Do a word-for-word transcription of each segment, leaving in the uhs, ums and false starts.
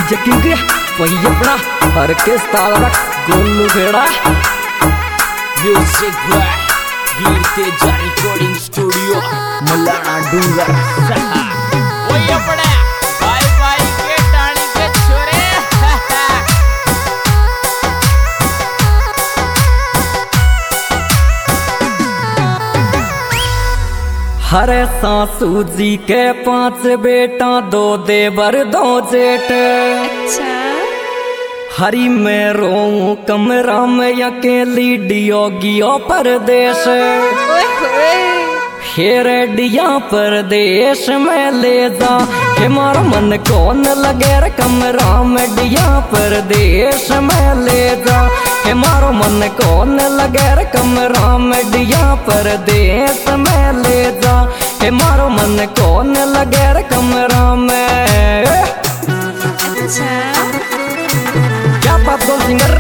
DJ king वही अपना हर किस ताला Golu Kheda music by Veer Teja recording studio Malana Dungar वही अपना बाय बाय के टाणी के छोरे हरे सासू जी के पांच बेटा दो देवर दो जेठ। अच्छा हरी में रोऊं कमरा में अकेली डियोगियो परदेश। हेरेडिया परदेश में ले जा के मारो मन कौन लगे रे कमरा में डिया परदेश में ले जा के मारो मन कौन लगे रे कमरा में डिया परदेश में ले जा के मारो मन कौन लगे रे कमरा में। अच्छा क्या बात गोल सिंगर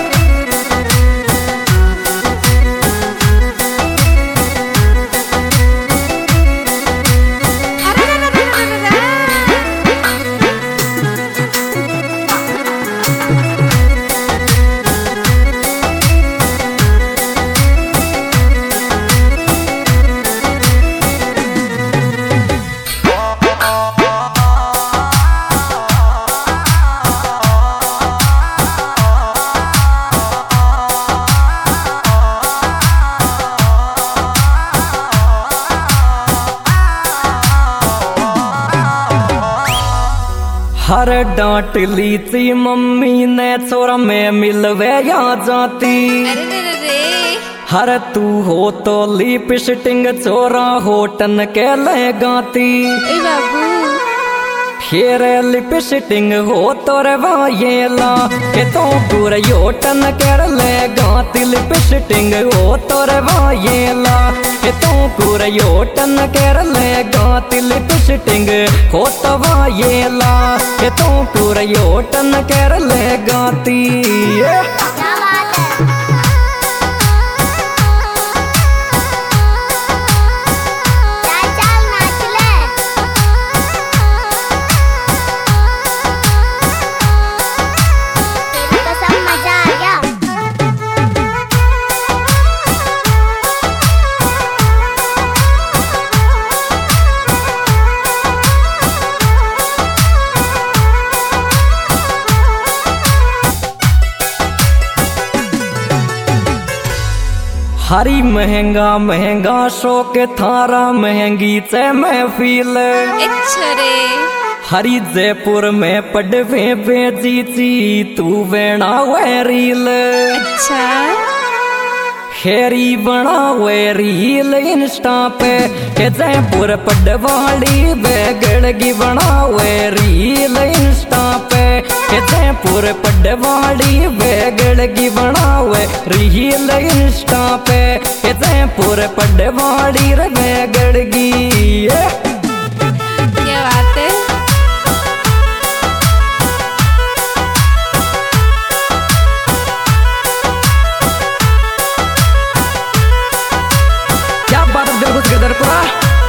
हर डांट ली थी मम्मी ने छोरा में मिलवे या जाती। अरे रे रे रे हर तू हो तो लिपस्टिंग छोरा होटन के ले गाती। ए बाबू फिर लिपस्टिंग हो तो रे वायेला के तो पूरे होटन कर ले गाती। लिपस्टिंग हो तो रे वायेला के तो पूरे होटन कर ले गाती। लिपस्टिंग हो तो वायेला के तो पूरे होटन कर ले गाती। हरी महंगा महंगा शौक थारा महंगी से महफिल। अच्छा रे हरी जयपुर में पड़वे बेजी ची तू वेणा वे रील। अच्छा हेरी बना वे रील इंस्टा पे के जयपुर पड़वाली बेगड़गी बना वे रील इंस्टा पे के जयपुर पड़वाली बेगड़गी बना वे रील इंस्टा पे के जयपुर पड़वाली रे बेगड़गी। क्या बात है क्या बात है दिल गदरपुरा।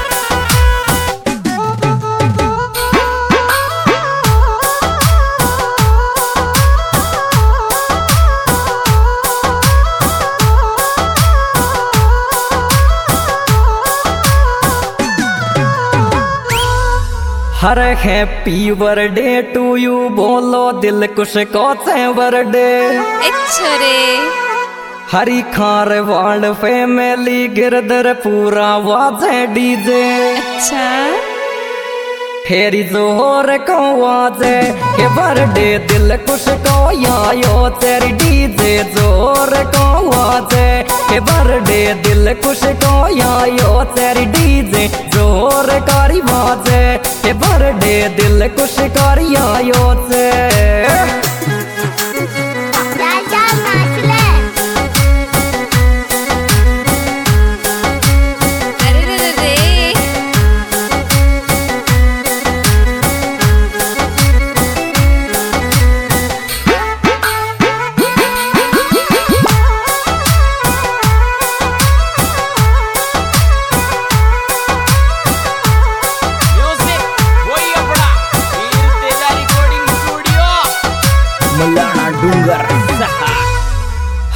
हर हैप्पी बर्थडे टू यू बोलो दिल कुछ को से बर्थडे। अच्छा रे हरी खार वाल फैमिली गिरधर पूरा वाजे डीजे। अच्छा फेरी जोर को वाजे के बर्थडे दिल कुछ को आयो तेरी डीजे जोर को वाजे के बर्थडे दिल कुछ को आयो तेरी डीजे जोर कारी वाजे के बर्थडे दिल कुछ कारी आयो से। अरे रे रे रे म्यूजिक वही अपना वीर तेजा रिकॉर्डिंग स्टूडियो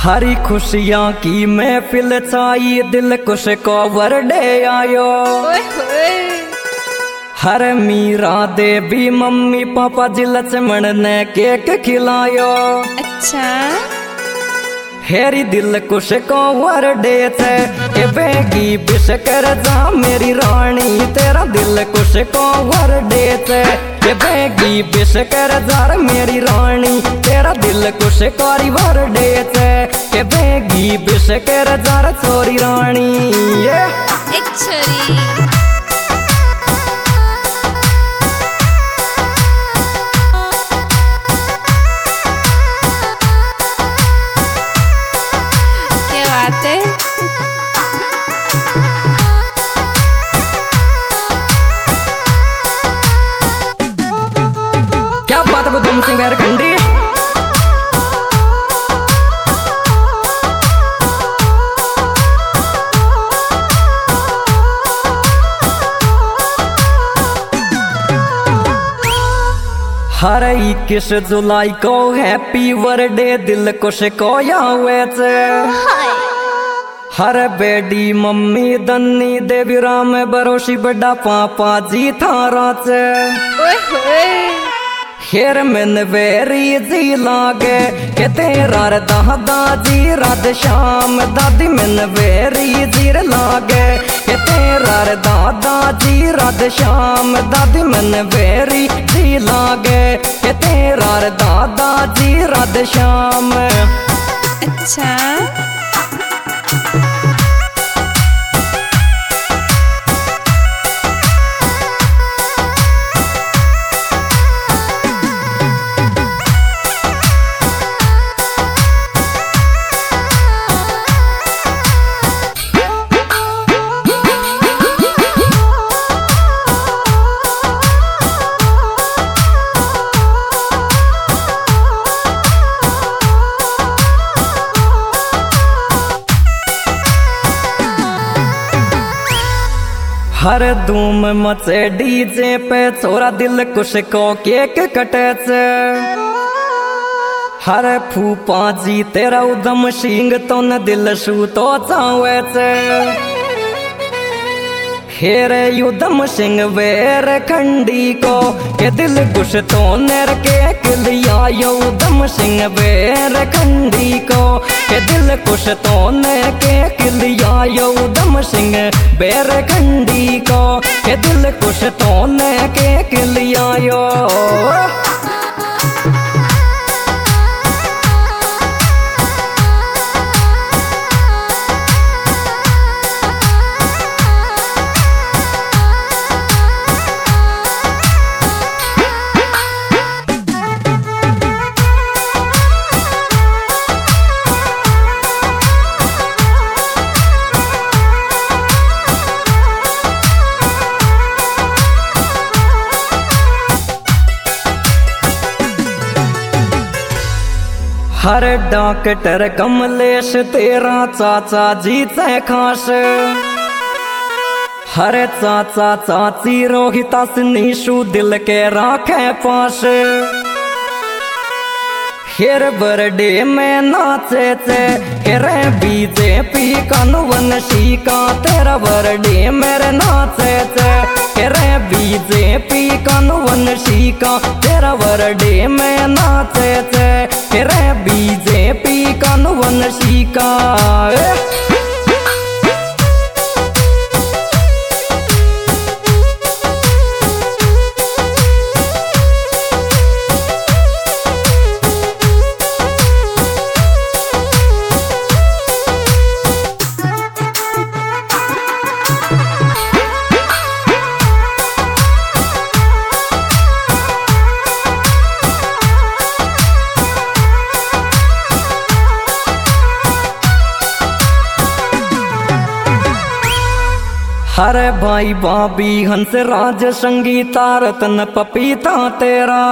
हरी खुशियाँ की महफिल छाई दिल कुश को बर्थडे आयो। ओए होए। हर मीरा देवी मम्मी पापा जी लक्ष्मण ने केक खिलायो। अच्छा। हेरी दिल कुश को बर्थडे छे के बेगी विश कर जा मेरी रानी तेरा दिल कुश को बर्थडे छे के बेगी विश कर जा मेरी रानी तेरा दिल कुश कारी बर्थडे छे के बेगी विश कर जा छोरी रानी। ये एक छोरी। क्या बात है। क्या बात है तुम सिंह खंडी। हर इक्कीस जुलाई को हैप्पी बर्थडे दिल कुश को हुए छे। हर बेडी मम्मी दन्नी देवी राम बरोशी बड़ा पापा जी थारा छे। ओए होए। हेर मन वेरी जी लागे के तेरा दादा जी रात शाम दादी मन वेरी जी लागे के तेरा दादा जी रात शाम दादी मन वेरी जी लागे के तेरा दादा जी रात शाम। अच्छा। हर धूम मचे डीजे पे छोरा दिल कुश को केक कटे छे। हर फूफा जी तेरा उदम सिंह तो न दिल शू तो चावे छे। हेरे युदम सिंह वेर खंडी को के दिल कुश तो नेर केक लिया युदम सिंह वेर खंडी को के दिल कुश तो ने केक लिया युदम सिंह वेर खंडी को के दिल कुश तो ने केक लिया यो। हर डॉक्टर कमलेश तेरा चाचा जी से खास। हर चाचा चाची रोहिता नीशु दिल के राखे पास। हेर बर्थडे में नाचे चे हेरे बीजेपी कानून शिका तेरा बर्थडे मेरे नाचे चे हेरे बीजेपी कानून शिका तेरा बर्थडे में नाचे चे हेरे बीजेपी कानून शिका। हरे भाई भाभी हंस राज संगीता रतन पपीता तेरा।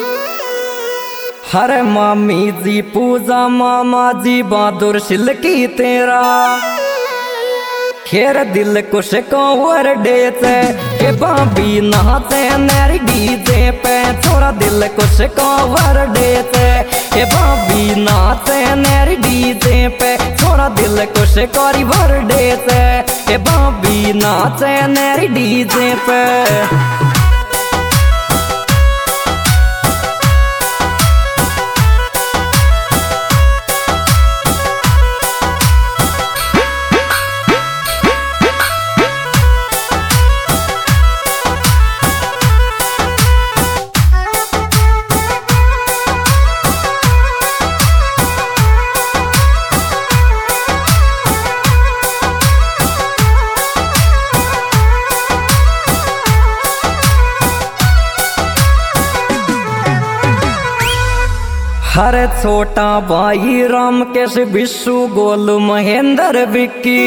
हरे मामी जी पूजा मामा जी बहादुर सिल्की तेरा। खेर दिल कुछ कोवर डेचे के बाबी नाचे नेरी डीजे पे छोरा दिल कुछ कोवर डेचे के बाबी नाचे नेरी डीजे पे छोरा दिल कुछ कोरी भर डेचे के बाबी नाचे नेरी डीजे पे हर छोटा भाई राम केश विशु गोलू महेंद्र विक्की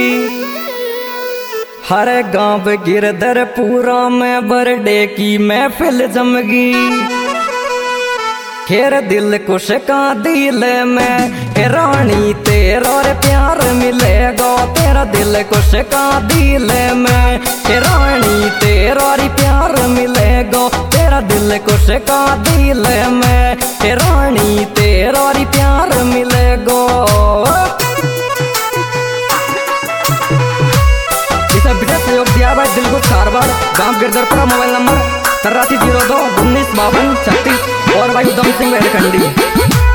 हर गांव गिरधर पूरा में बर्थडे की महफिल जमगी खेर दिल कुछ का दिल में हे रानी तेरा रे प्यार मिलेगा तेरा दिल कुछ का दिल में हे रानी तेरा रे प्यार मिलेगा तेरा दिल कुछ का दिल में हे रानी तेरा रे प्यार मिलेगा इसे बिना सहयोग दिया भाई दिल को चार बार गांव गिरधरपुरा मोबाइल नंबर तिरासी जीरो दो उन्नीस बावन छत्तीस और भाई उधम सिंह वेलखंडी।